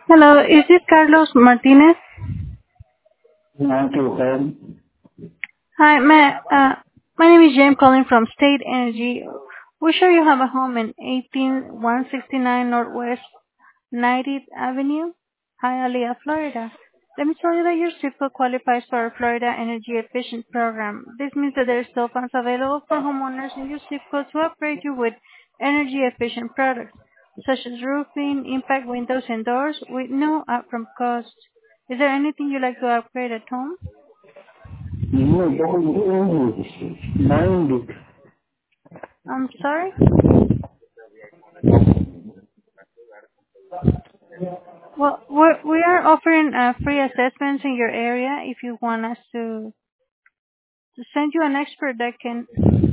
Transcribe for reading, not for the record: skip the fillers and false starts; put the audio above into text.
Hello, is this Carlos Martinez? Okay. Hi, my name is James calling from State Energy. We sure you have a home in 18169 Northwest 90th Avenue, Hialeah, Florida. Let me tell you that your zip code qualifies for our Florida Energy Efficient Program. This means that there are still funds available for homeowners in your zip code to upgrade you with energy efficient products, such as roofing, impact windows and doors, with no upfront cost. Is there anything you'd like to upgrade at home? No, don't mind it. I'm sorry? Well, we are offering free assessments in your area if you want us to send you an expert that can